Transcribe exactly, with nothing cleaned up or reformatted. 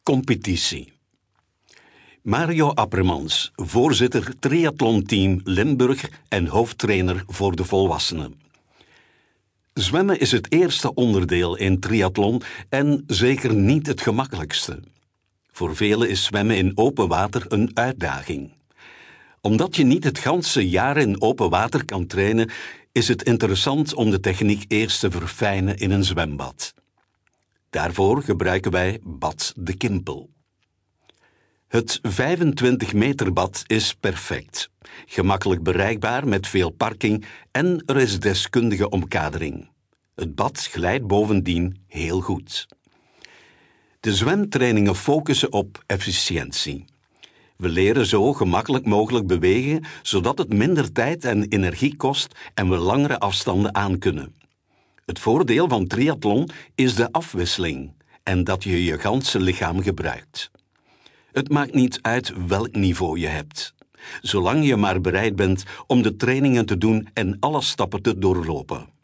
Competitie. Mario Appermans, voorzitter triathlonteam Limburg en hoofdtrainer voor de volwassenen. Zwemmen is het eerste onderdeel in triathlon en zeker niet het gemakkelijkste. Voor velen is zwemmen in open water een uitdaging. Omdat je niet het ganse jaar in open water kan trainen, is het interessant om de techniek eerst te verfijnen in een zwembad. Daarvoor gebruiken wij Bad de Kimpel. Het vijfentwintig meter bad is perfect, gemakkelijk bereikbaar met veel parking en er is deskundige omkadering. Het bad glijdt bovendien heel goed. De zwemtrainingen focussen op efficiëntie. We leren zo gemakkelijk mogelijk bewegen, zodat het minder tijd en energie kost en we langere afstanden aankunnen. Het voordeel van triathlon is de afwisseling en dat je je ganse lichaam gebruikt. Het maakt niet uit welk niveau je hebt, zolang je maar bereid bent om de trainingen te doen en alle stappen te doorlopen.